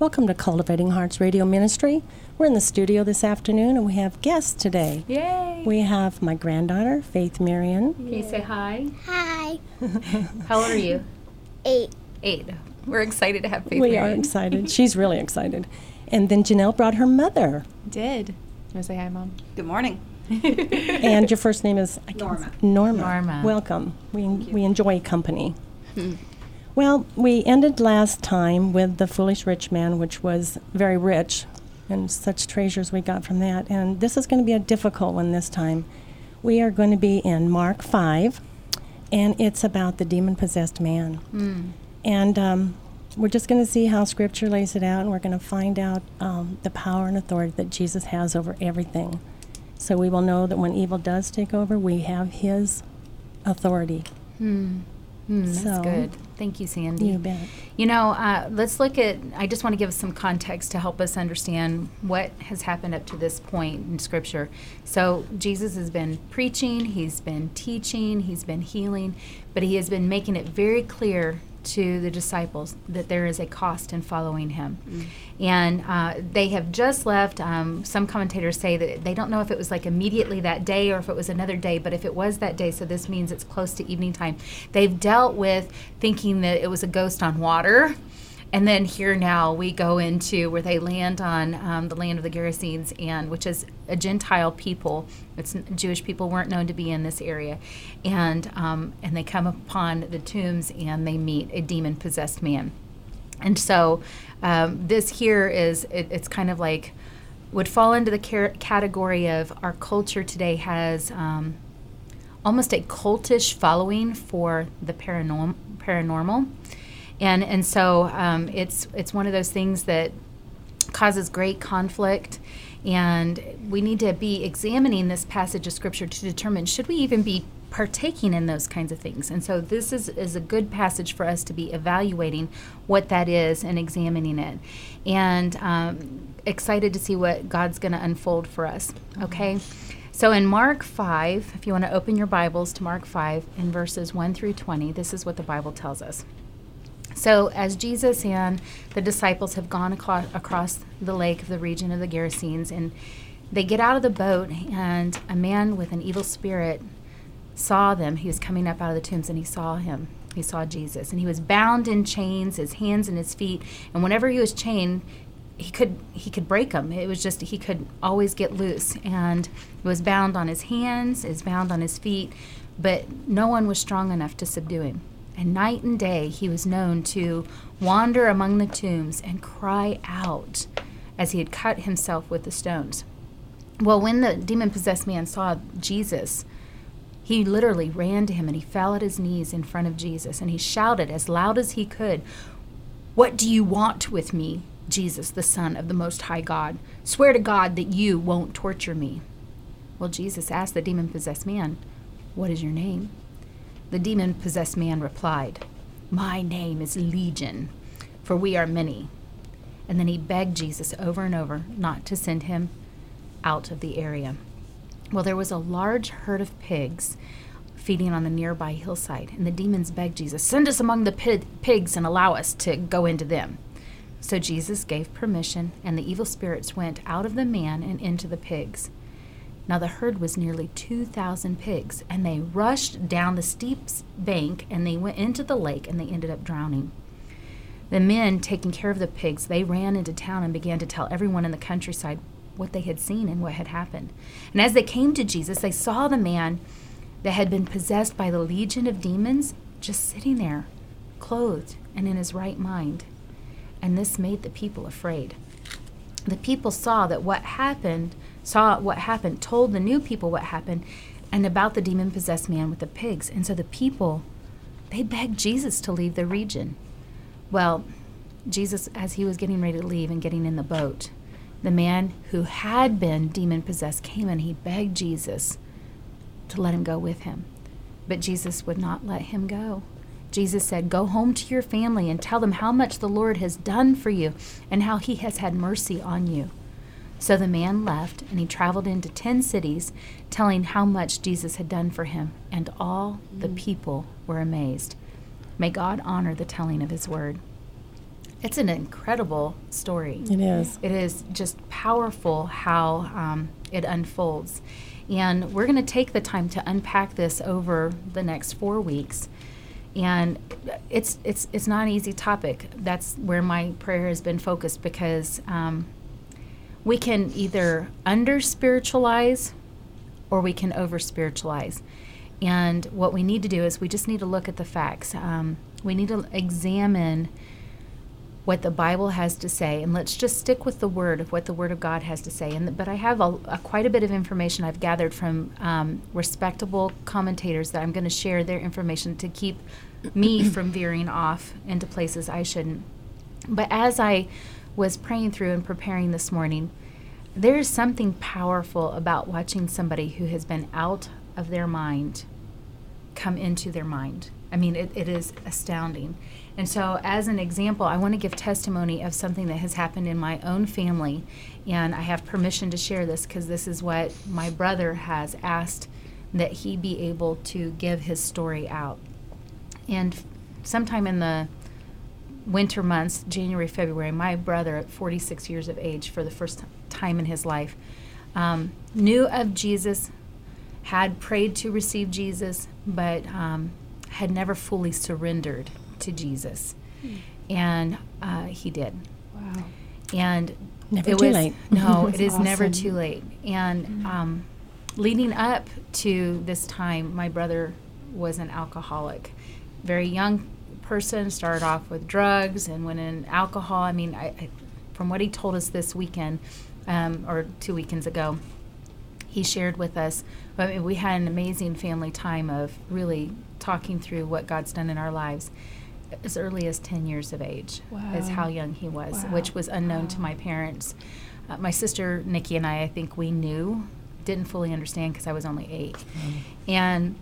Welcome to Cultivating Hearts Radio Ministry. We're in the studio this afternoon, and we have guests today. Yay! We have my granddaughter, Faith Marion. Can you say hi? Hi. How old are you? 8. 8. We're excited to have Faith We Marion. are excited. She's really excited. And then Janelle brought her mother. Did. You want to say hi, Mom? Good morning. And your first name is? Norma. Norma. Welcome. We enjoy company. Well, we ended last time with the foolish rich man, which was very rich, and such treasures we got from that. And this is going to be a difficult one this time. We are going to be in Mark 5, and it's about the demon-possessed man. And we're just going to see how Scripture lays it out, and we're going to find out the power and authority that Jesus has over everything. So we will know that when evil does take over, we have his authority. That's So- good. Thank you, Sandy. You bet. You know, let's look at, I just want to give us some context to help us understand what has happened up to this point in Scripture. So Jesus has been preaching, he's been teaching, he's been healing, but he has been making it very clear to the disciples that there is a cost in following him. And they have just left. Some commentators say that they don't know if it was like immediately that day or if it was another day, but if it was that day, so this means it's close to evening time. They've dealt with thinking that it was a ghost on water. And then here now we go into where they land on the land of the Gerasenes, and which is a Gentile people. Jewish people weren't known to be in this area, and they come upon the tombs and they meet a demon-possessed man. And so this here is it's kind of like would fall into the category of our culture today has almost a cultish following for the paranormal. And so it's one of those things that causes great conflict, and we need to be examining this passage of Scripture to determine, should we even be partaking in those kinds of things? And so this is a good passage for us to be evaluating what that is and examining it. And excited to see what God's going to unfold for us, okay? So in Mark 5, if you want to open your Bibles to Mark 5 in verses 1 through 20, this is what the Bible tells us. So as Jesus and the disciples have gone across the lake of the region of the Gerasenes, and they get out of the boat, and a man with an evil spirit saw them. He was coming up out of the tombs, and he saw him. He saw Jesus, and he was bound in chains, his hands and his feet. And whenever he was chained, he could break them. It was just he could always get loose, and it was bound on his hands, is bound on his feet, but no one was strong enough to subdue him. And night and day he was known to wander among the tombs and cry out as he had cut himself with the stones. Well, when the demon-possessed man saw Jesus, he literally ran to him and he fell at his knees in front of Jesus, and he shouted as loud as he could, "What do you want with me, Jesus, the Son of the Most High God? Swear to God that you won't torture me." Well, Jesus asked the demon-possessed man, "What is your name?" The demon-possessed man replied, "My name is Legion, for we are many." And then he begged Jesus over and over not to send him out of the area. Well, there was a large herd of pigs feeding on the nearby hillside, and the demons begged Jesus, "Send us among the pigs and allow us to go into them." So Jesus gave permission, and the evil spirits went out of the man and into the pigs. Now the herd was nearly 2,000 pigs, and they rushed down the steep bank, and they went into the lake, and they ended up drowning. The men taking care of the pigs, they ran into town and began to tell everyone in the countryside what they had seen and what had happened. And as they came to Jesus, they saw the man that had been possessed by the legion of demons just sitting there, clothed and in his right mind. And this made the people afraid. The people saw what happened, told the new people what happened, and about the demon-possessed man with the pigs. And so the people, they begged Jesus to leave the region. Well, Jesus, as he was getting ready to leave and getting in the boat, the man who had been demon-possessed came and he begged Jesus to let him go with him. But Jesus would not let him go. Jesus said, "Go home to your family and tell them how much the Lord has done for you and how he has had mercy on you." So the man left, and he traveled into 10 cities, telling how much Jesus had done for him, and all the people were amazed. May God honor the telling of his word. It's an incredible story. It is. It is just powerful how it unfolds. And we're going to take the time to unpack this over the next 4 weeks. And it's not an easy topic. That's where my prayer has been focused, because we can either under-spiritualize or we can over-spiritualize. And what we need to do is we just need to look at the facts. We need to examine what the Bible has to say, and let's just stick with the Word of what the Word of God has to say. But I have quite a bit of information I've gathered from respectable commentators that I'm going to share their information to keep me from veering off into places I shouldn't. But as I was praying through and preparing this morning, there is something powerful about watching somebody who has been out of their mind come into their mind. I mean, it is astounding. And so as an example, I want to give testimony of something that has happened in my own family. And I have permission to share this because this is what my brother has asked that he be able to give his story out. And sometime in the winter months, January, February, my brother at 46 years of age, for the first time in his life, knew of Jesus, had prayed to receive Jesus, but had never fully surrendered to Jesus. And he did. Wow. And Never too late. No, That's it is never awesome. too late. And leading up to this time, my brother was an alcoholic. Very young person, started off with drugs and went in alcohol. I mean, I from what he told us this weekend, or 2 weekends ago, he shared with us, I mean, we had an amazing family time of really talking through what God's done in our lives. As early as 10 years of age is how young he was, Wow. which was unknown to my parents. My sister Nikki and I think we knew, didn't fully understand because I was only 8. And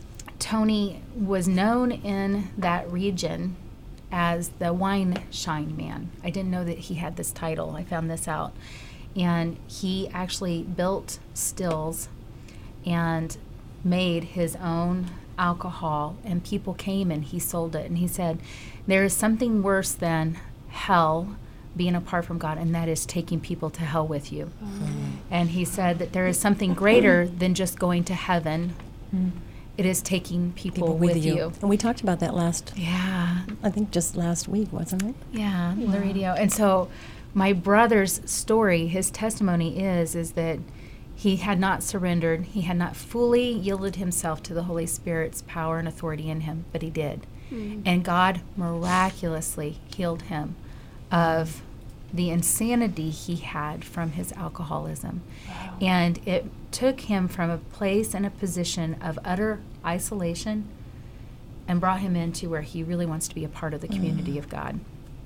Tony was known in that region as the wine shine man. I didn't know that he had this title. I found this out. And he actually built stills and made his own alcohol, and people came and he sold it. And he said, there is something worse than hell being apart from God, and that is taking people to hell with you. And he said that there is something greater than just going to heaven. It is taking people with you. And we talked about that Yeah. I think just last week, wasn't it? Yeah, on the radio. And so my brother's story, his testimony is that he had not surrendered. He had not fully yielded himself to the Holy Spirit's power and authority in him, but he did. And God miraculously healed him of the insanity he had from his alcoholism. Wow. And it took him from a place and a position of utter isolation and brought him into where he really wants to be a part of the community of God.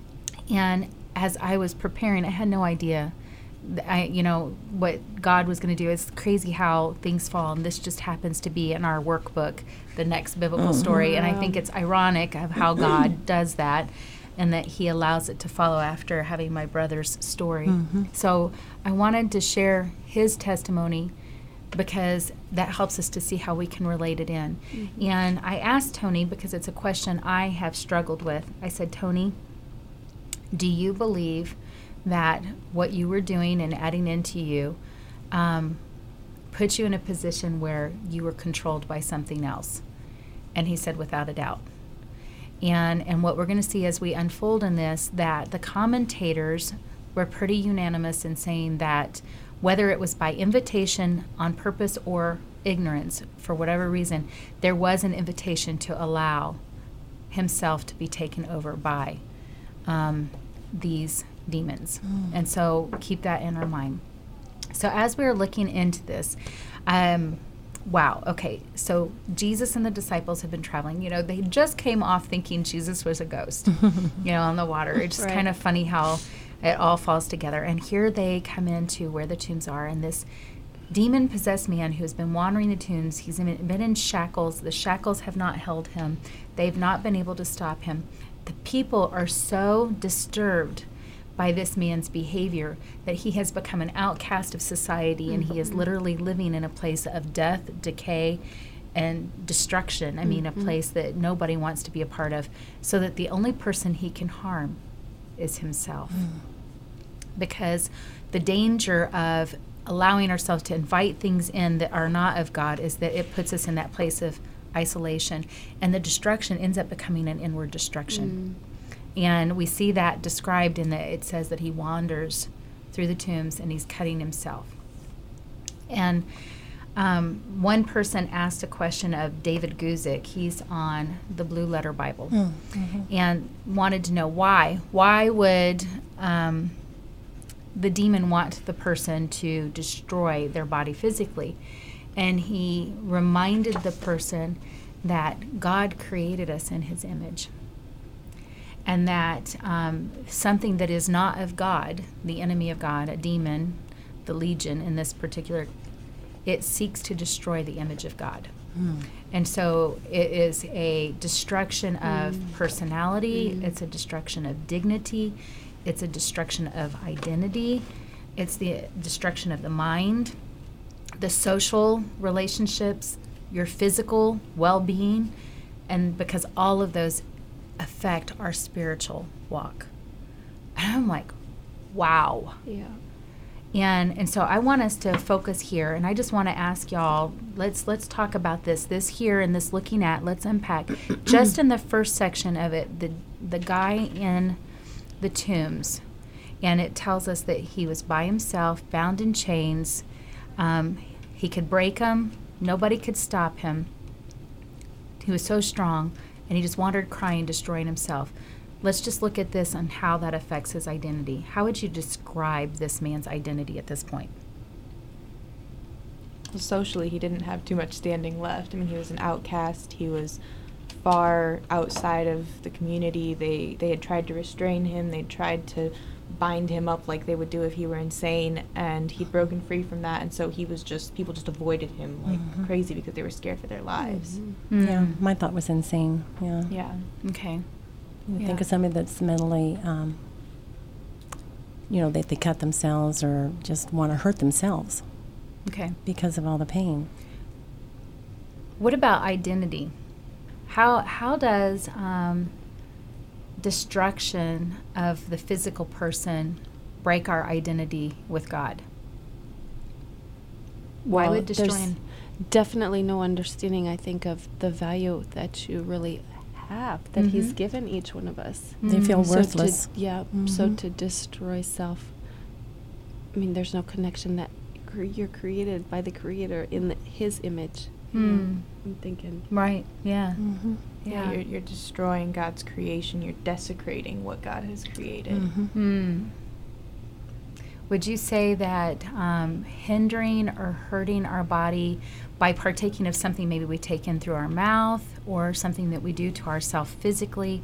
And as I was preparing, I had no idea what God was going to do. It's crazy how things fall, and this just happens to be in our workbook, the next biblical story. And I think it's ironic of how God does that, and that he allows it to follow after having my brother's story. So I wanted to share his testimony because that helps us to see how we can relate it in. And I asked Tony, because it's a question I have struggled with. I said, Tony, do you believe that what you were doing and adding into you put you in a position where you were controlled by something else? And he said, without a doubt. And what we're going to see as we unfold in this, that the commentators were pretty unanimous in saying that whether it was by invitation, on purpose, or ignorance, for whatever reason, there was an invitation to allow himself to be taken over by these demons. And so keep that in our mind. So as we're looking into this, wow, okay, so Jesus and the disciples have been traveling. They just came off thinking Jesus was a ghost, on the water. It's just kind of funny how it all falls together. And here they come into where the tombs are, and this demon-possessed man who has been wandering the tombs, he's been in shackles. The shackles have not held him. They've not been able to stop him. The people are so disturbed by this man's behavior that he has become an outcast of society, and he is literally living in a place of death, decay, and destruction. I mean, a place that nobody wants to be a part of, so that the only person he can harm is himself. Because the danger of allowing ourselves to invite things in that are not of God is that it puts us in that place of isolation, and the destruction ends up becoming an inward destruction. And we see that described in that it says that he wanders through the tombs and he's cutting himself. And one person asked a question of David Guzik. He's on the Blue Letter Bible, and wanted to know why. Why would the demon want the person to destroy their body physically? And he reminded the person that God created us in his image, and that something that is not of God, the enemy of God, a demon, the legion in this particular, it seeks to destroy the image of God. And so it is a destruction of personality, it's a destruction of dignity, it's a destruction of identity, it's the destruction of the mind, the social relationships, your physical well-being, and because all of those affect our spiritual walk. And I'm like, wow. Yeah. And so I want us to focus here, and I just want to ask y'all, let's talk about this here and this looking at, let's unpack. Just in the first section of it, the guy in the tombs, and it tells us that he was by himself, bound in chains. He could break them. Nobody could stop him. He was so strong, and he just wandered crying, destroying himself. Let's just look at this and how that affects his identity. How would you describe this man's identity at this point? Well, socially, he didn't have too much standing left. I mean, he was an outcast. He was far outside of the community. They had tried to restrain him. They tried to bind him up like they would do if he were insane, and he'd broken free from that, and so he was just, people just avoided him like crazy because they were scared for their lives. Yeah, my thought was insane. Yeah. Yeah. Okay. You think of somebody that's mentally, they cut themselves or just want to hurt themselves Okay. because of all the pain. What about identity? How does destruction of the physical person break our identity with God? Why Well, would destroying? there's definitely no understanding, I think, of the value that you really have, that He's given each one of us. They feel So worthless. so to destroy self, I mean, there's no connection that you're created by the Creator in His image. I'm thinking. Right. Yeah. Yeah, you're destroying God's creation. You're desecrating what God has created. Would you say that hindering or hurting our body by partaking of something maybe we take in through our mouth or something that we do to ourselves physically,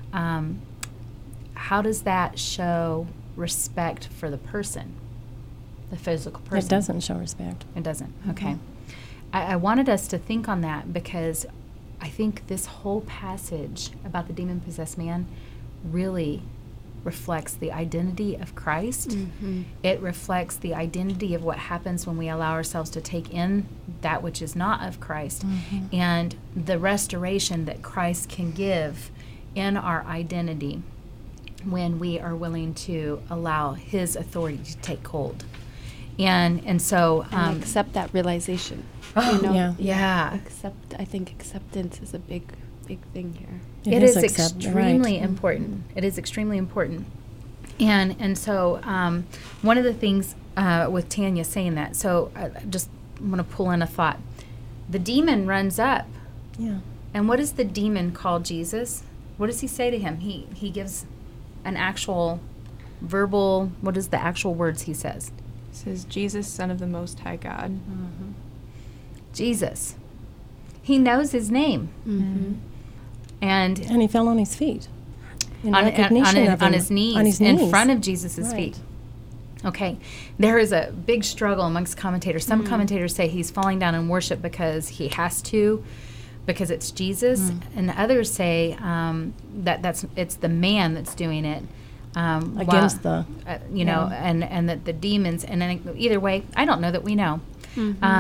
how does that show respect for the person, the physical person? It doesn't show respect. It doesn't. Okay. I wanted us to think on that because I think this whole passage about the demon-possessed man really reflects the identity of Christ. It reflects the identity of what happens when we allow ourselves to take in that which is not of Christ, and the restoration that Christ can give in our identity when we are willing to allow His authority to take hold. And so And accept that realization. yeah. I think acceptance is a big thing here. It is accept- extremely right. important. It is extremely important. And so one of the things with Tanya saying that, so I just want to pull in a thought. The demon runs up. Yeah. And what does the demon call Jesus? What does he say to him? He gives an actual verbal, what is the actual words he says? It says, Jesus, Son of the Most High God. Jesus. He knows his name. And And he fell on his feet. In on recognition of him. his knees, On his in knees. front of Jesus' Right. feet. Okay, there is a big struggle amongst commentators. Some commentators say he's falling down in worship because he has to, because it's Jesus, and others say that it's the man that's doing it Against and that the demons. And then either way, I don't know that we know,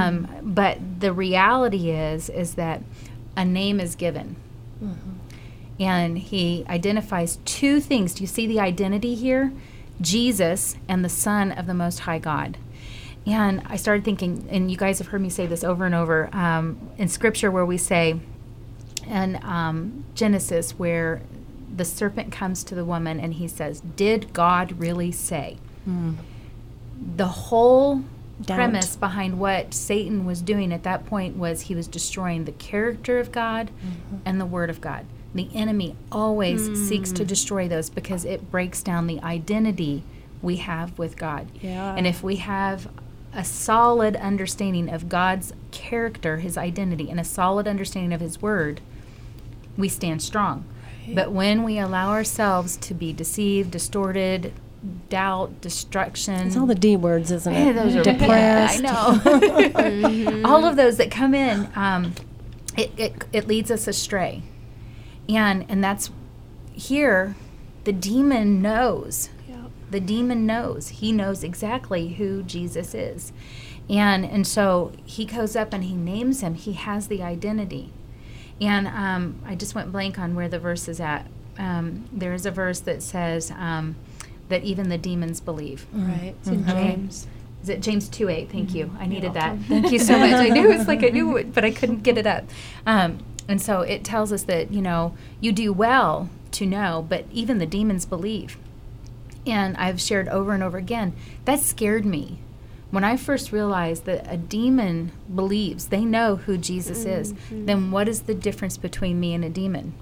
but the reality is that a name is given. And he identifies two things. Do you see the identity here? Jesus and the Son of the Most High God. And I started thinking, and you guys have heard me say this over and over, in Scripture where we say, in Genesis, where the serpent comes to the woman and he says, "Did God really say?" The whole Doubt. premise behind what Satan was doing at that point was he was destroying the character of God and the Word of God. The enemy always seeks to destroy those because it breaks down the identity we have with God. Yeah. And if we have a solid understanding of God's character, his identity, and a solid understanding of his Word, we stand strong. But when we allow ourselves to be deceived, distorted, doubt, destruction. It's all the D words, isn't it? Yeah, those are Depressed. Yeah, I know. All of those that come in, it leads us astray. And that's here, the demon knows. Yeah. The demon knows. He knows exactly who Jesus is. And so he goes up and he names him. He has the identity. And I just went blank on where the verse is at. There is a verse that says that even the demons believe. Right. It's in James. Is it James 2:8? Thank you. I needed that. Thank you so much. I knew it, but I couldn't get it up. And so it tells us that, you do well to know, but even the demons believe. And I've shared over and over again, that scared me. When I first realized that a demon believes, they know who Jesus is, then what is the difference between me and a demon?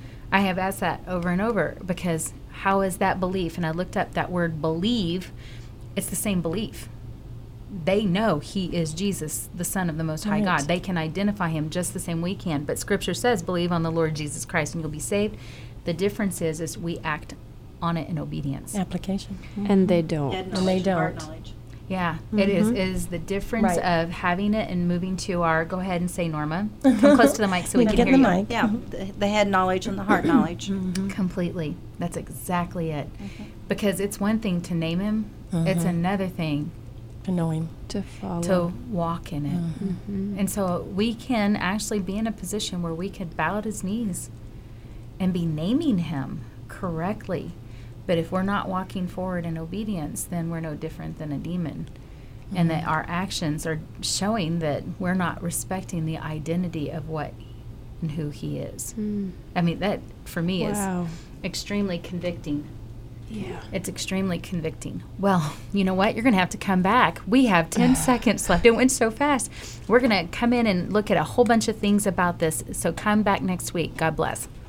I have asked that over and over because how is that belief? And I looked up that word believe. It's the same belief. They know he is Jesus, the Son of the Most High Right. God. They can identify him just the same we can. But Scripture says, believe on the Lord Jesus Christ and you'll be saved. The difference is we act on it in obedience. Application. And they don't. Head And they knowledge, heart don't. knowledge. Yeah, it is the difference Right. of having it and moving to our, go ahead and say Norma. Come close to the mic so we Need to can get hear the you. mic. Yeah, the head knowledge and the heart knowledge. Completely. That's exactly it. Because it's one thing to name him, it's another thing To know him. To follow. to walk in it. And so we can actually be in a position where we could bow at his knees and be naming him correctly. But if we're not walking forward in obedience, then we're no different than a demon. And that our actions are showing that we're not respecting the identity of what and who he is. I mean, that for me Wow. is extremely convicting. Yeah. It's extremely convicting. Well, you know what? You're going to have to come back. We have 10 seconds left. It went so fast. We're going to come in and look at a whole bunch of things about this. So come back next week. God bless.